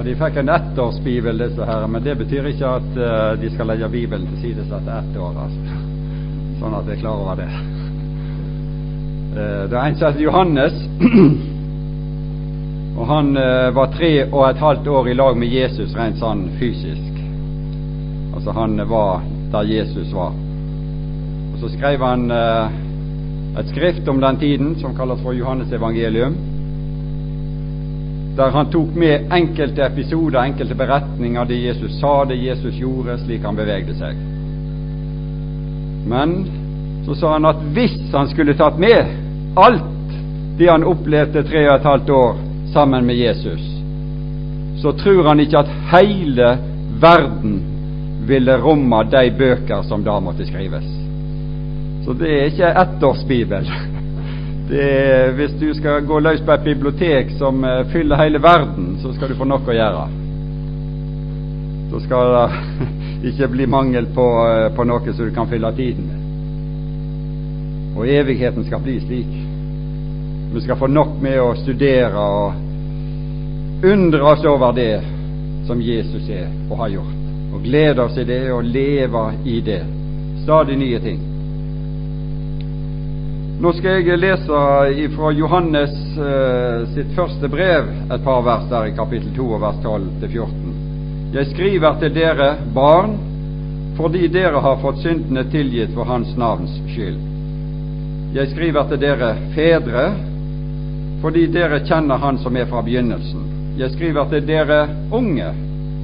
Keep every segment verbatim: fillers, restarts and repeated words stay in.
de fikk en ettårsbibel, disse her, men det betyr ikke at uh, de skal legge Bibelen til side etter ett år, altså. Sånn at jeg er klar over det. Uh, det er en som heter Johannes, og han uh, var tre og et halvt år i lag med Jesus, rent sånn fysisk. Altså han var der Jesus var. Og så skrev han uh, et skrift om den tiden, som kalles for Johannes evangelium, der han tok med enkelte episoder, enkelte beretninger, det Jesus sa, det Jesus gjorde, slik han bevegde seg. Men så sa han at hvis han skulle tatt med alt det han opplevde tre og et halvt år sammen med Jesus, så tror han ikke at hele verden ville romme de bøker som da måtte skrives. Så det er ikke ettårsbibel. Det er, hvis du skal gå løs på et bibliotek som uh, fyller hele verden, så skal du få nok å gjøre. Så skal det ikke bli mangel på, uh, på noe så du kan fylle tiden med. Og evigheten skal bli slik. Vi skal få nok med å studere og undre oss over det som Jesus er og har gjort. Og glede oss i det og leve i det. Stadig nye ting. Nå skal jeg lese fra Johannes uh, sitt første brev, et par vers der i kapittel to, vers tolv til fjorten. Jeg skriver til dere, barn, fordi dere har fått syndene tilgitt for hans navns skyld. Jeg skriver til dere, fedre, fordi dere kjenner han som er fra begynnelsen. Jeg skriver til dere, unge,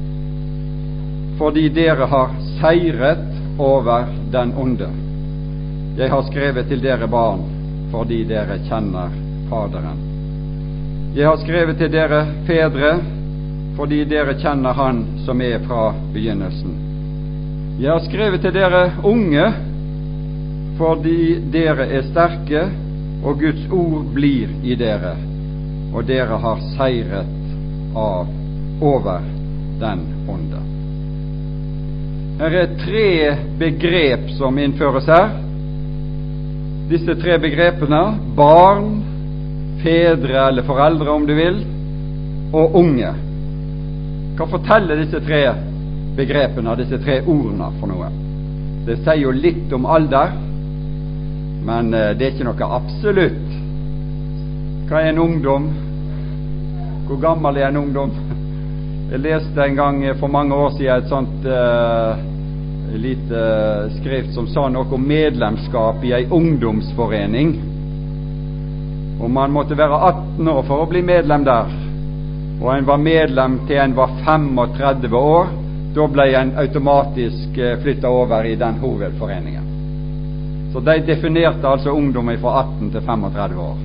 fordi dere har seiret over den onde. Jeg har skrevet til dere barn, fordi dere kjenner Faderen. Jeg har skrevet til dere fedre, fordi dere kjenner Han som er fra begynnelsen. Jeg har skrevet til dere unge, fordi dere er sterke, og Guds ord blir i dere, og dere har seiret av over den onde. Her er tre begrep som innføres her. Disse tre begrepene, barn, fedre eller foreldre om du vil, og unge. Hva forteller disse tre begrepene, disse tre ordene for noe? Det sier jo litt om alder, men det er ikke noe absolutt. Hva er en ungdom? Hvor gammel er en ungdom? Jeg leste en gang for mange år siden et sånt uh, lite skrift som sa noe om medlemskap i en ungdomsforening. Og man måtte være atten år for å bli medlem der. Og en var medlem til en var trettifem år. Da ble en automatisk flyttet over i den hovedforeningen. Så de definerte altså ungdom fra atten til trettifem år.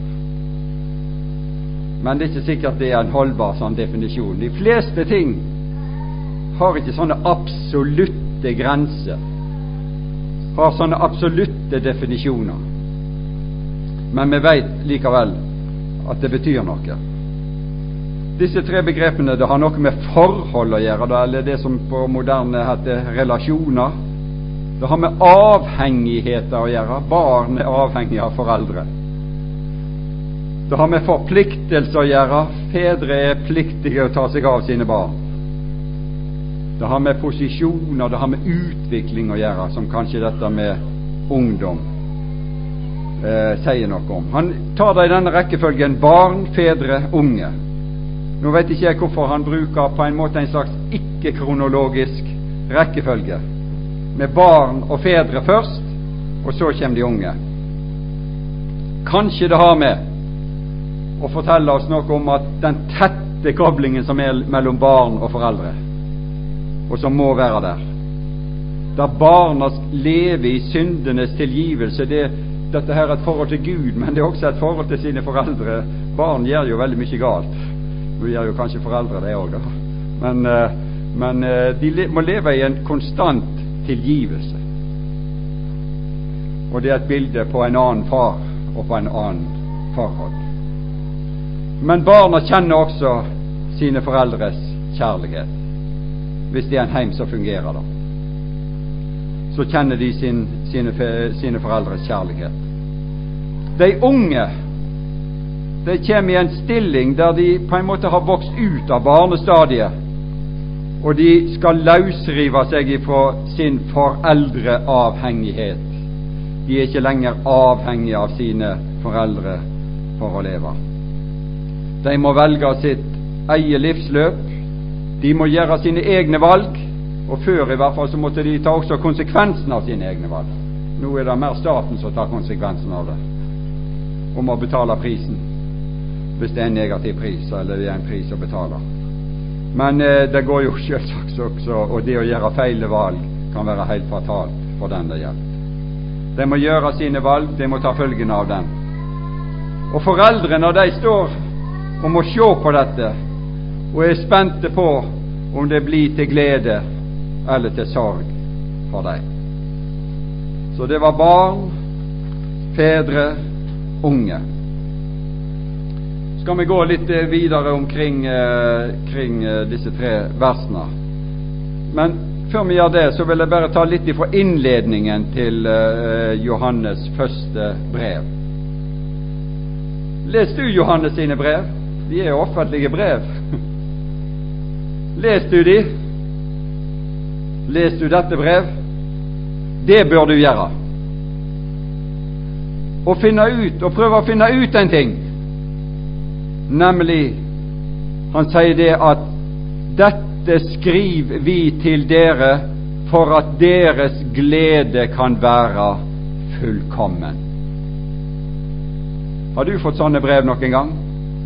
Men det er ikke sikkert det er en holdbar sånn definisjon. De fleste ting har ikke sånne absolutte grenser, har sånne absolutte definisjoner. Men vi vet likevel at det betyr noe. Disse tre begrepene, det har noe med forhold å gjøre, eller det som på moderne heter relasjoner. Det har med avhengigheter å gjøre. Barn er avhengig av foreldre. Det har med forpliktelse å gjøre. Fedre er pliktige å ta seg av sine barn. Det har med posisjon og det har med utvikling å gjøre, som kanskje dette med ungdom eh, sier noe om. Han tar det i denne rekkefølgen: barn, fedre, unge. Nå vet ikke jeg hvorfor han bruker på en måte en slags ikke-kronologisk rekkefølge, med barn og fedre først, og så kommer de unge. Kanskje det har med å fortelle oss noe om at den tette koblingen som er mellom barn og foreldre, og som må være der, der barna lever i syndenes tilgivelse. Det, dette her er et forhold til Gud, men det er også et forhold til sine foreldre. Barn gjør jo veldig mye galt. Nå gjør jo kanskje foreldre det også, da. Men, men de må leve i en konstant tilgivelse. Og det er et bilde på en annen far og på en annen forhold. Men barna kjenner også sine foreldres kjærlighet. Hvis det er en heim som fungerer da, så kjenner de sin, sine, sine foreldres kjærlighet. De unge, de kommer i en stilling der de på en måte har vokst ut av barnestadiet, og de skal løsrive seg fra sin foreldreavhengighet. De er ikke lenger avhengige av sine foreldre for å leve. De må velge sitt eget livsløp. De må gjøre sine egne valg, og før i hvert fall så måtte de ta også konsekvensen av sine egne valg. Nå er det mer staten som tar konsekvensen av det, om å betale prisen, hvis det er en negativ pris, eller det er en pris å betale. Men eh, det går jo selvsagt også, og det å gjøre feil valg kan være helt fatalt for den det gjelder. De må gjøre sine valg, de må ta følgen av dem. Og foreldrene, de står og må se på dette, og er spente på om det blir til glede eller til sorg for dem. Så det var barn, fedre, unge. Skal vi gå litt videre omkring eh, kring, eh, disse tre versene. Men før vi gjør det, så vil jeg bare ta litt ifra innledningen til eh, Johannes første brev. Les du Johannes sine brev? De er offentlige brev. Les du de? Les du dette brev? Det bør du gjøre. Og finne ut, og prøve å finne ut en ting. Nemlig, han sier det at dette skriver vi til dere for at deres glede kan være fullkommen. Har du fått sånne brev noen gang?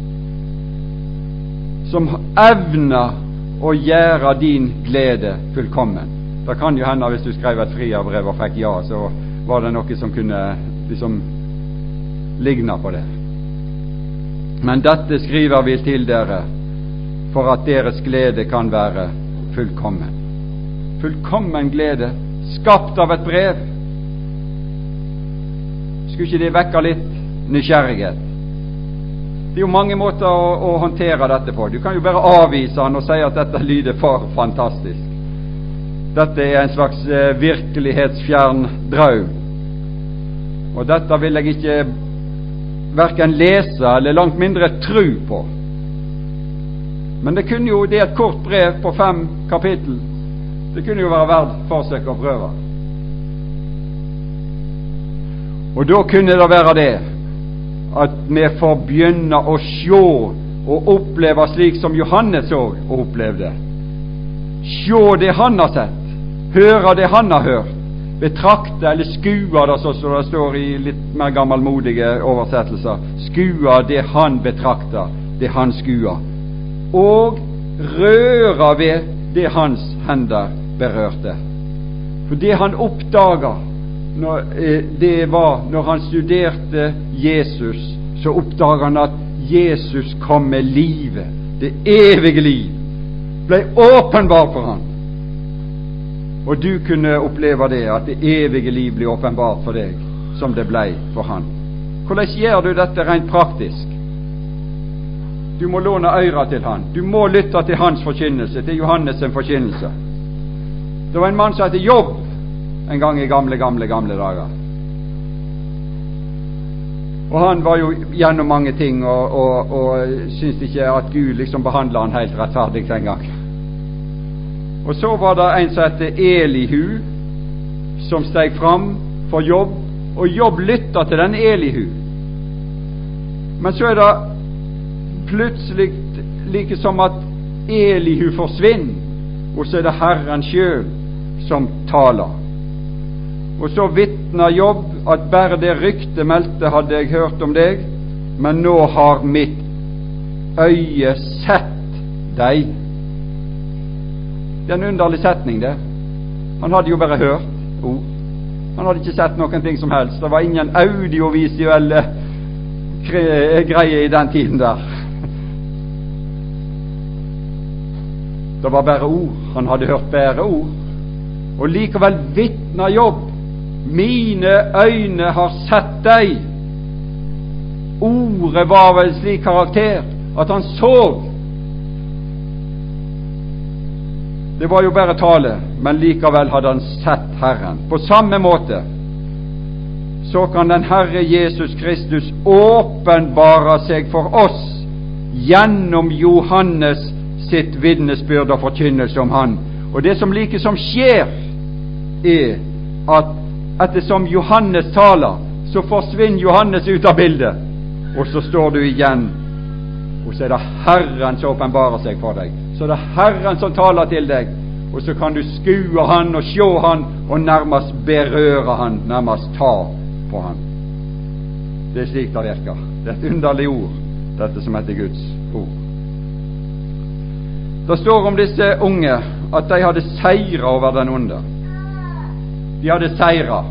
Som evner å gjøre din glede fullkommen. Det kan jo hende hvis du skrev et frierbrev og fikk ja, så var det noe som kunne liksom ligne på det. Men dette skriver vi til dere for at deres glede kan være fullkommen. Fullkommen glede, skapt av et brev. Skulle ikke det vekke litt nysgjerrighet? Det er jo mange måter å, å håndtere dette på. Du kan jo bare avvise han og si at dette lyder for fantastisk. Dette er en slags eh, virkelighetsfjern drøm. Og dette vil jeg ikke hverken lese eller langt mindre tro på. Men det kunne jo, det er et kort brev på fem kapittel. Det kunne jo være verdt forsøk og prøve. Og da kunne det være det at vi får begynne å se og oppleve slik som Johannes så og opplevde. Se det han har sett, høre det han har hørt, betrakte eller skue det, så som det står i litt mer gammelmodige oversettelser. Skue det han betrakter, det han skuer, og røre ved det hans hender berørte. For det han oppdaga, når, det var når han studerte Jesus, så oppdaga han at Jesus kom med livet, det evige liv, ble åpenbar for han. Og du kunne oppleve det, at det evige liv ble åpenbart for deg, som det ble for han. Hvordan gjør du dette rent praktisk? Du må låne øyra til han. Du må lytte til hans forkynnelse, til Johannes' forkynnelse. Det var en mann som heter Jobb en gang i gamle, gamle, gamle dager. Og han var jo gjennom mange ting, og, og, og syntes ikke at Gud liksom behandlet han helt rettferdig den gang. Og så var det en som heter Elihu, som steg fram for Jobb, og Jobb lyttet til den Elihu. Men så er det plutselig like som at Elihu forsvinner, og så er det Herren selv som taler. Og så vittner Jobb at bare det rykte meldte hadde jeg hørt om deg, men nå har mitt øye sett deg. Det er en underlig setning, det. Han hadde jo bare hørt ord. Han hadde ikke sett noen ting som helst. Det var ingen audiovisuelle greier i den tiden der. Det var bare ord. Han hadde hørt bare ord. Og likevel vittner Jobb: mine øyne har sett deg. Ordet var vel slik karakter at han så. Det var jo bare tale, men likevel hadde han sett Herren. På samme måte så kan den Herre Jesus Kristus åpenbare seg for oss gjennom Johannes sitt vitnesbyrd og forkynnelse om Han. Og det som like som skjer, er at ettersom Johannes taler, så forsvinner Johannes ut av bildet, og så står du igjen, og så er det Herren som åpenbarer seg for deg. Så er det Herren som taler til deg, og så kan du skue Han og se Han, og nærmest berøre Han, nærmest ta på Han. Det er slik det virker. Det er et underlig ord, dette som heter Guds ord. Det står om disse unge at de hadde seiret over den onde. De hadde seiret.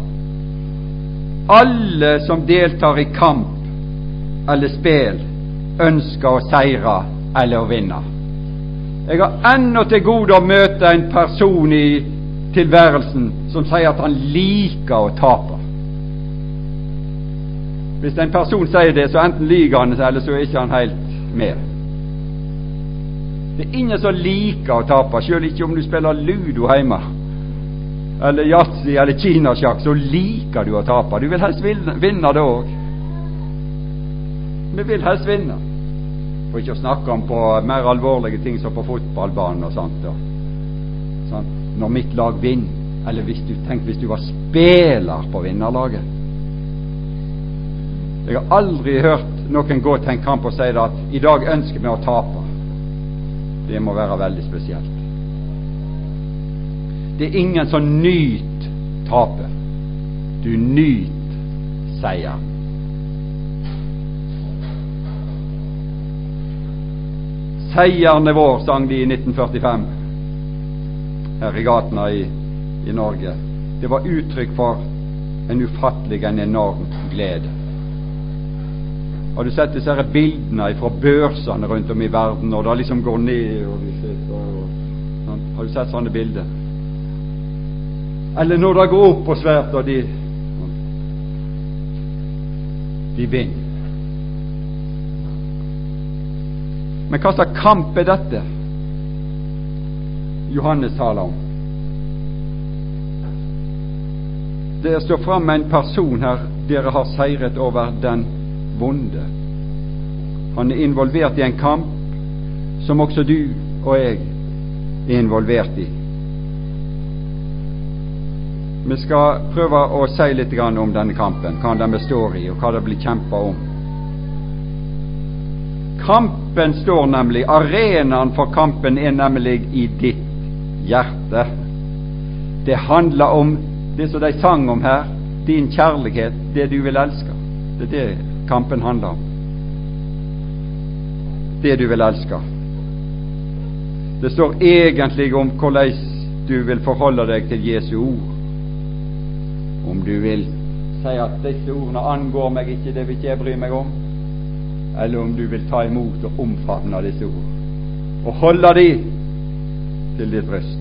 Alle som deltar i kamp eller spil, ønsker å seire eller å vinne. Jeg har ennå til gode å møte en person i tilværelsen som sier at han liker å tape. Hvis en person sier det, så enten liker han, eller så er ikke han helt med. Det er ingen som liker å tape, selv ikke om du spiller ludo hjemme, eller yatzy, eller kinasjakk, så liker du å tape. Du vil helst vinne det også. Vi vil helst vinne. For ikke å snakke om på mer alvorlige ting som på fotballbanen og sånt. Da. Sånn. Når mitt lag vinner, eller hvis du tenk hvis du var spiller på vinnerlaget. Jeg har aldri hørt noen gå til en kamp og si det at i dag ønsker vi å tape. Det må være veldig spesielt. Det er ingen som nyt tape. Du nyt seier. Seierne vår, sang de i nitten førtifem her i gatene i, i Norge. Det var uttrykk for en ufattelig, en enorm glede. Har du sett disse her bildene fra børsene rundt om i verden, og det liksom går ned og de sitter og, sånn. Har du sett sånne bilder? Eller når det går opp og svært, og de de vinner. Men hva slags kamp er dette Johannes taler om? Det står frem en person her, dere har seiret over den vonde. Han er involvert i en kamp som også du og jeg er involvert i. Vi skal prøve å si litt om denne kampen, hva den består i, og hva det blir kjempet om. Kampen står nemlig, arenaen for kampen er nemlig i ditt hjerte. Det handler om det som de sang om her, din kjærlighet, det du vil elske. Det er det kampen handler om. Det du vil elske. Det står egentlig om hvordan du vil forholde deg til Jesu ord. Om du vil si at disse ordene angår meg ikke, det vil ikke jeg bry meg om, eller om du vil ta imot og omfavne disse ord og holde de til ditt bryst.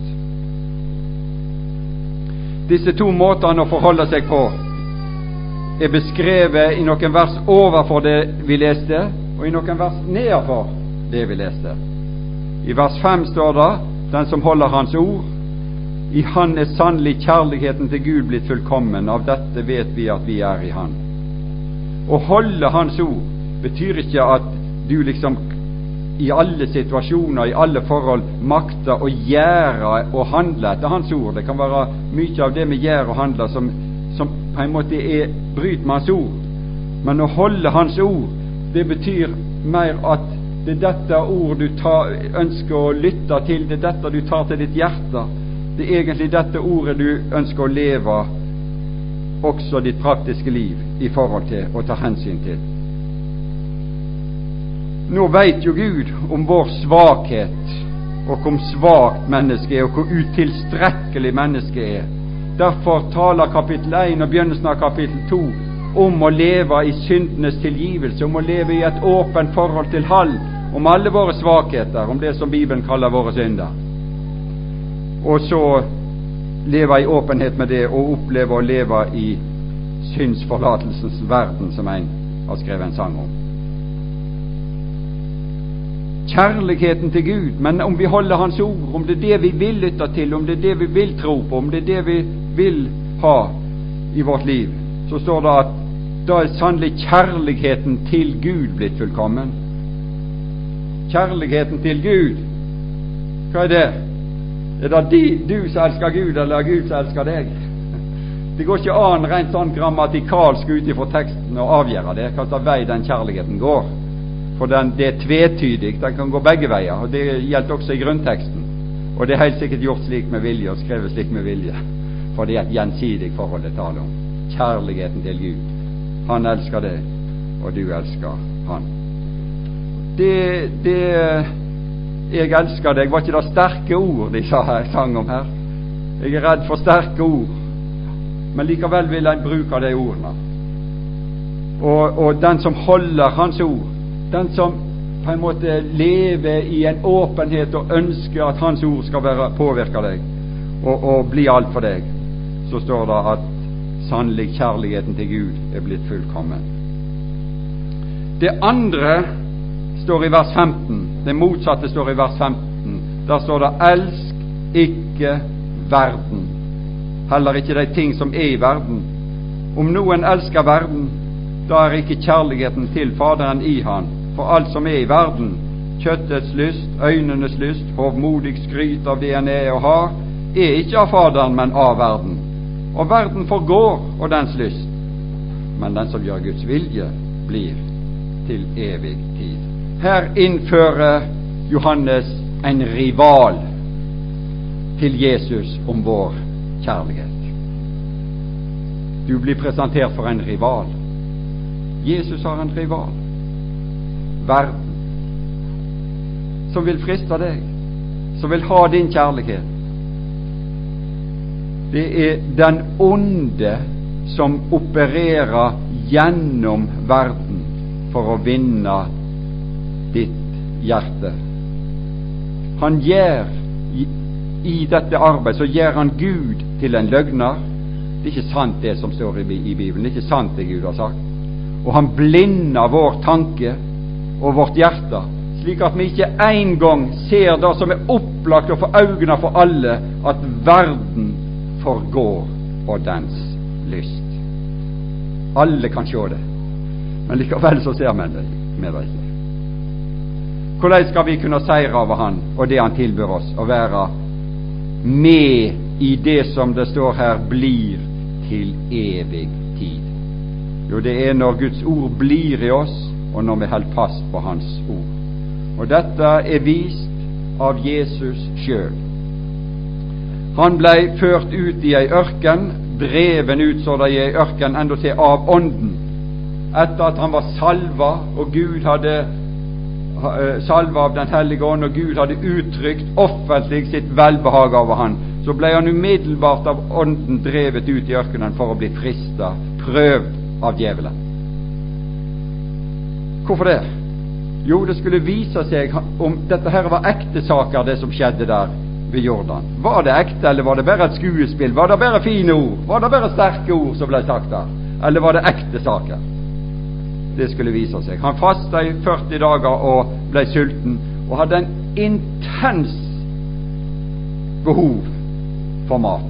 Disse to måtene å forholde seg på er beskrevet i noen vers overfor det vi leste, og i noen vers nedenfor det vi leste. I vers fem står det: den som holder Hans ord, i Han er sannelig kjærligheten til Gud blitt fullkommen. Av dette vet vi at vi er i Han. Å holde Hans ord betyr ikke at du liksom i alle situasjoner, i alle forhold, makter å gjøre og handle etter Hans ord. Det kan være mye av det vi gjør og handler som, som på en måte er bryt med Hans ord. Men å holde Hans ord, det betyr mer at det er dette ord du tar, ønsker å lytte til, det er dette du tar til ditt hjerte. Det er egentlig dette ordet du ønsker å leve også ditt praktiske liv i forhold til å ta hensyn til. Nå vet jo Gud om vår svakhet, og hvor svakt mennesket er, og hvor utilstrekkelig mennesket er. Derfor taler kapittel én og begynnelsen av kapittel to om å leve i syndenes tilgivelse, om å leve i et åpent forhold til Han, om alle våre svakheter, om det som Bibelen kaller våre synder. Og så leve i åpenhet med det, og oppleve å leve i syndsforlatelsens verden, som en har skrevet en sang om. Kjærligheten til Gud, men om vi holder Hans ord, om det er det vi vil lytte til, om det er det vi vil tro på, om det er det vi vil ha i vårt liv, så står det at da er sannelig kjærligheten til Gud blitt fullkommen. Kjærligheten til Gud Hva er det? Er det de, du som elsker Gud, eller Gud som elsker deg? Det går ikke an rent sånn grammatikalsk ut ifra teksten å avgjøre det, hva slags vei den kjærligheten går. For den, det er tvetydig, den kan gå begge veier, og det gjelder også i grunnteksten. Og det er helt sikkert gjort slik med vilje, og skrevet slik med vilje, for det er et gjensidig forhold det taler om. Kjærligheten til Gud. Han elsker deg, og du elsker han. Det, det jeg elsker deg, var ikke det sterke ord de sa her, sang om her. Jeg er redd for sterke ord, men likevel vil jeg bruke de ordene. Og, og den som holder hans ord, den som på en måte lever i en åpenhet og ønsker at hans ord skal være, påvirke deg og, og bli alt for deg, så står det at sannelig kjærligheten til Gud er blitt fullkommen. Det andre står i vers femten. Det motsatte står i vers femten. Der står det: elsk ikke verden, heller ikke de ting som er i verden. Om noen elsker verden, da er ikke kjærligheten til Faderen i han. For alt som er i verden, kjøttets lyst, øynenes lyst, hovmodig skryt av det en er og har, er ikke av Faderen, men av verden. Og verden forgår, og dens lyst. Men den som gjør Guds vilje, blir til evig tid. Her innfører Johannes en rival til Jesus om vår kjærlighet. Du blir presentert for en rival. Jesus har en rival. Verden, som vil friste deg, som vil ha din kjærlighet. Det er den onde som opererer gjennom verden for å vinne ditt hjerte. Han gjør i, i dette arbeidet, så gjør han Gud til en løgner. Det er ikke sant det som står i, i Bibelen, det er ikke sant det Gud har sagt. Og han blinder vår tanke og vårt hjerte, slik at vi ikke en gang ser det som er opplagt og for øynene for alle, at verden forgår og dens lyst. Alle kan se det, men likevel så ser vi det, vi det ikke. Hvordan skal vi kunne seire over han og det han tilbyr oss, og være med i det som det står her, blir til evig tid? Jo, det er når Guds ord blir i oss, og når vi holder fast på hans ord. Og dette er vist av Jesus selv. Han ble ført ut i ei ørken, dreven ut så det i ei ørken enda til av ånden, etter at han var salva, og Gud hadde salva av den hellige ånd, og Gud hadde uttrykt offentlig sitt velbehag over han. Så ble han umiddelbart av ånden drevet ut i ørkenen for å bli fristet, prøvd av djevelen. Hvorfor det? Jo, det skulle vise seg om dette her var ekte saker, det som skjedde der ved Jordan. Var det ekte, eller var det bare et skuespill? Var det bare fine ord? Var det bare sterke ord som ble sagt der? Eller var det ekte saker? Det skulle vise seg. Han fastet i førti dager og ble sulten, og hadde en intens behov for mat.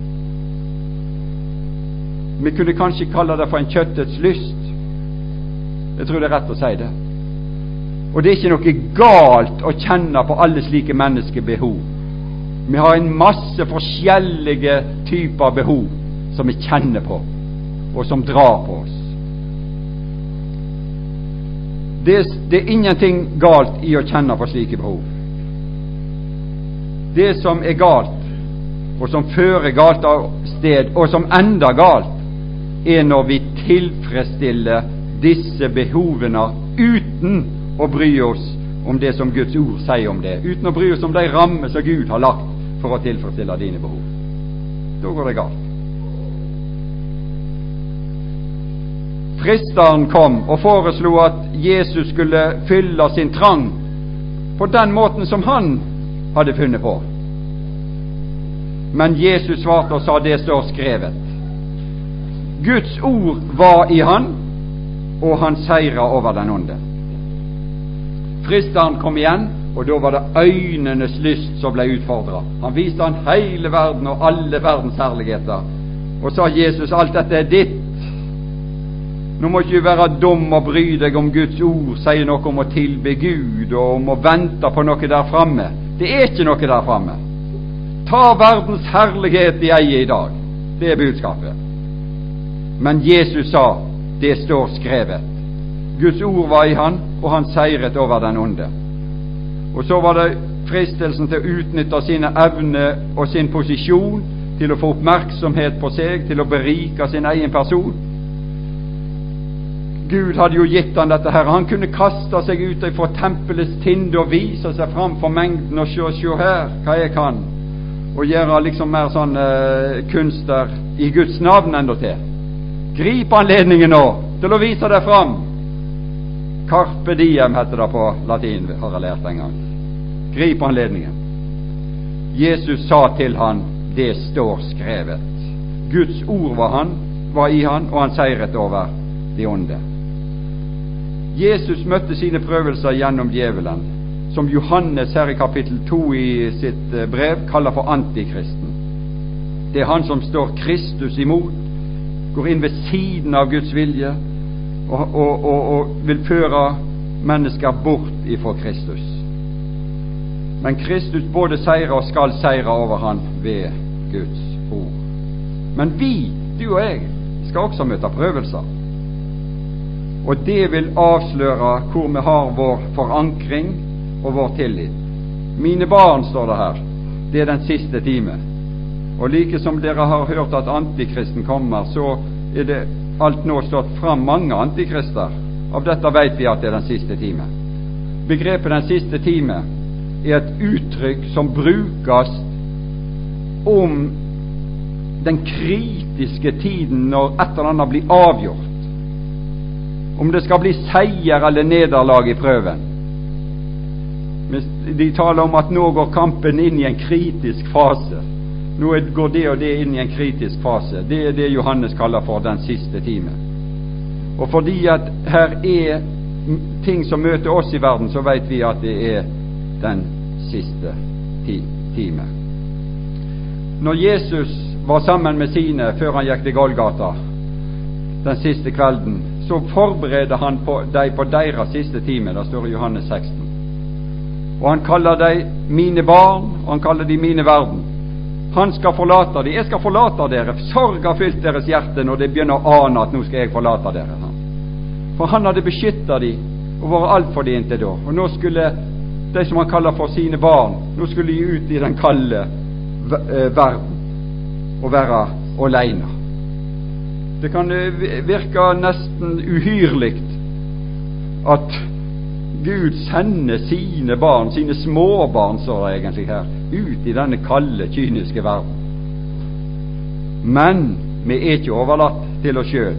Vi kunne kanskje kalle det for en kjøttets lyst. Jeg tror det er rett å si det. Og det er ikke noe galt å kjenne på alle slike menneskebehov. Vi har en masse forskjellige typer behov som vi kjenner på, og som drar på oss. Det, det er ingenting galt i å kjenne på slike behov. Det som er galt, og som fører galt av sted, og som ender galt, er når vi tilfredsstiller disse behovene uten å bry oss om det som Guds ord sier om det, uten å bry oss om de rammer som Gud har lagt for å tilfredsstille dine behov. Da går det galt. Fristeren kom og foreslo at Jesus skulle fylle sin trang på den måten som han hadde funnet på. Men Jesus svarte og sa, det står skrevet. Guds ord var i han, og han seira over den onde. Fristeren kom igjen, og da var det øynenes lyst som ble utfordret. Han viste han hele verden og alle verdens herligheter, og sa Jesus, alt dette er ditt. Nå må ikke du være dum og bry deg om Guds ord, sier noe om å tilbe Gud og om å vente på noe der framme. Det Det er ikke noe der framme. Ta verdens herlighet i eie i dag. Det er budskapet. Men Jesus sa, det står skrevet. Guds ord var i han, og han seiret over den onde. Og så var det fristelsen til å utnytte sine evner og sin posisjon til å få oppmerksomhet på seg, til å berike sin egen person. Gud hadde jo gitt han dette her. Han kunne kaste seg ut fra tempelets tinde og vise seg fram for mengden og se, se her, hva jeg kan, og gjøre liksom mer sånn uh, kunster i Guds navn enda til. Grip anledningen nå til å vise deg fram. Carpe diem heter det på latin, har jeg lært en gang. Grip anledningen. Jesus sa til han, det står skrevet. Guds ord var, han, var i han, og han seiret over de onde. Jesus møtte sine prøvelser gjennom djevelen, som Johannes her i kapittel to i sitt brev kaller for antikristen. Det er han som står Kristus imot, går inn ved siden av Guds vilje og, og, og, og vil føre mennesker bort ifra Kristus. Men Kristus både seirer og skal seire over han ved Guds ord. Men vi, du og jeg, skal også møte prøvelser. Og det vil avsløre hvor vi har vår forankring og vår tillit. Mine barn, står det her, det er den siste time. Og like som dere har hørt at antikristen kommer, så er det alt nå stått fram mange antikrister. Av dette vet vi at det er den siste time. Begrepet den siste time er et uttrykk som brukes om den kritiske tiden når et eller annet blir avgjort. Om det skal bli seier eller nederlag i prøven. De taler om at nå går kampen inn i en kritisk fase. Nå går det og det inn i en kritisk fase. Det er det Johannes kaller for den siste time. Og fordi at her er ting som møter oss i verden, så vet vi at det er den siste time. Når Jesus var sammen med sine før han gikk til Golgata den siste kvelden, så forbereder han på dem på deres siste time. Det står i Johannes seksten. Og han kaller dem mine barn, og han kaller dem mine verden. Han skal forlate dem. Jeg skal forlate dere. Sorg har fylt deres hjerte når de begynner å ane at nå skal jeg forlate dere. For han hadde beskyttet dem og vært alt for dem inntil da. Og nå skulle de som han kaller for sine barn, nå skulle de ut i den kalde verden og være alene. Det kan virke nesten uhyrligt at Gud sender sine barn, sine småbarn, så er det egentlig her, ut i denne kalde, kyniske verden. Men vi er ikke overlatt til oss selv.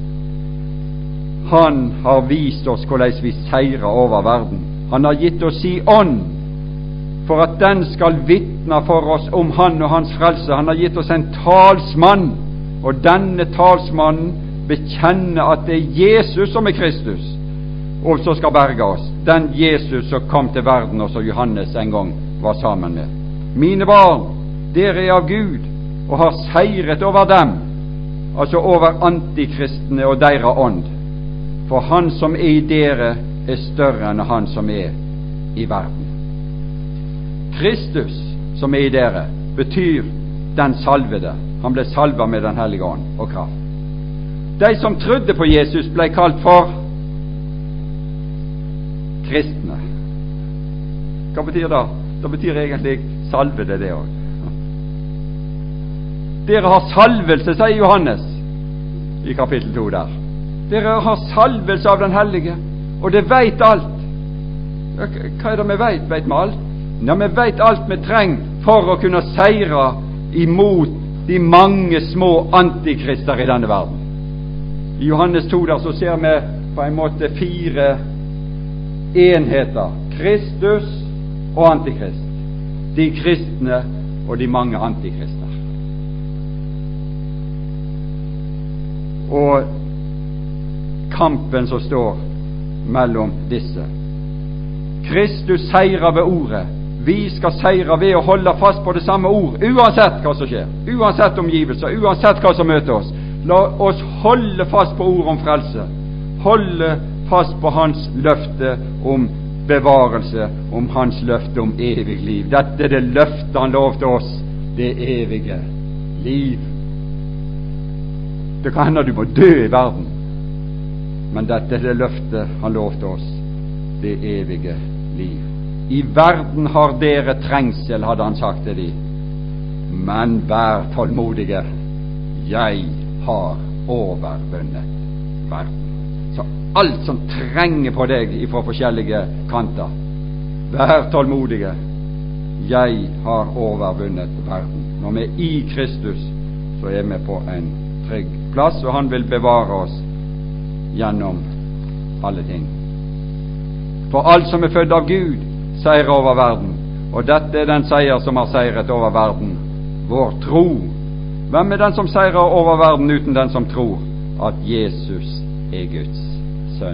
Han har vist oss hvordan vi seirer over verden. Han har gitt oss i ånd, for at den skal vitne for oss om han og hans frelse. Han har gitt oss en talsmann, og denne talsmannen bekjenner at det er Jesus som er Kristus, og som skal berge oss. Den Jesus som kom til verden, og som Johannes en gang var sammen med. Mine barn, dere er av Gud, og har seiret over dem, altså over antikristene og deres ånd. For han som er i dere, er større enn han som er i verden. Kristus som er i dere, betyr den salvede. Han ble salvet med den hellige ånd og kraft. De som trodde på Jesus ble kalt for kristne. Hva betyr det? Det betyr egentlig salvede, det også. Dere har salvelse, sier Johannes i kapittel to der. Dere har salvelse av den hellige, og det vet alt. Hva er det vi vet? Vet vi alt? Ja, vi vet alt vi trenger for å kunne seire imot de mange små antikrister i denne verden. I Johannes to der så ser vi på en måte fire enheter. Kristus og antikrist. De kristne og de mange antikrister. Og kampen som står mellom disse. Kristus seirer ved ordet. Vi skal seire ved å holde fast på det samme ord, uansett hva som skjer, uansett omgivelser, uansett hva som møter oss. La oss holde fast på ord om frelse, holde fast på hans løfte om bevarelse om hans løfte om evig liv. Dette er det løftet han lovte oss, det evige liv. Det kan hende du må dø i verden, men dette er det løftet han lovte oss, det evige liv. I verden har dere trengsel, hadde han sagt til dem, men vær tålmodige, jeg har overvunnet verden. Så alt som trenger på deg fra forskjellige kanter, vær tålmodige, jeg har overvunnet verden. Når vi er i Kristus, så er vi på en trygg plass, og han vil bevare oss gjennom alle ting. For alt som er født av Gud, seier over verden, og dette er den seier som har seiret over verden, vår tro. Hvem er den som seirer over verden uten den som tror at Jesus er Guds sønn?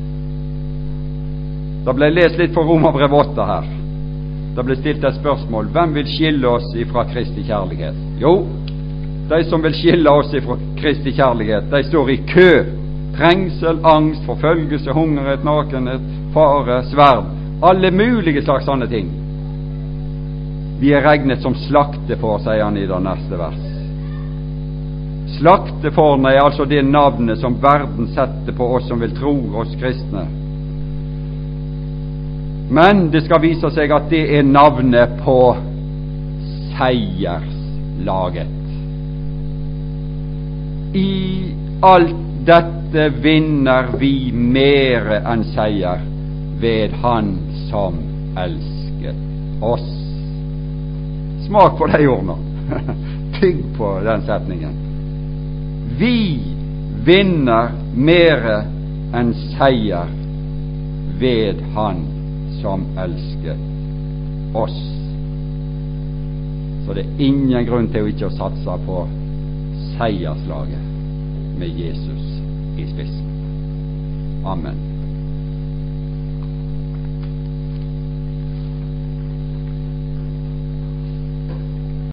Det ble lest litt for Romerbrevet åtte her. Det ble stilt et spørsmål: hvem vil skille oss ifra Kristi kjærlighet? Jo, de som vil skille oss ifra Kristi kjærlighet, de står i kø. Trengsel, angst, forfølgelse, hungerhet, nakenhet, fare, sverd, alle mulige slags sånne ting. Vi er regnet som slaktefår, sier han i det neste vers. Slaktefårene er altså det navnet som verden setter på oss som vil tro, oss kristne. Men det skal vise seg at det er navnet på seierslaget. I alt dette vinner vi mere enn seier ved Han som elsket oss. Smak på de ordene. Tygg på den setningen. Vi vinner mere enn seier ved Han som elsket oss. Så det er ingen grunn til å ikke å satse på seierslaget med Jesus i spissen. Amen.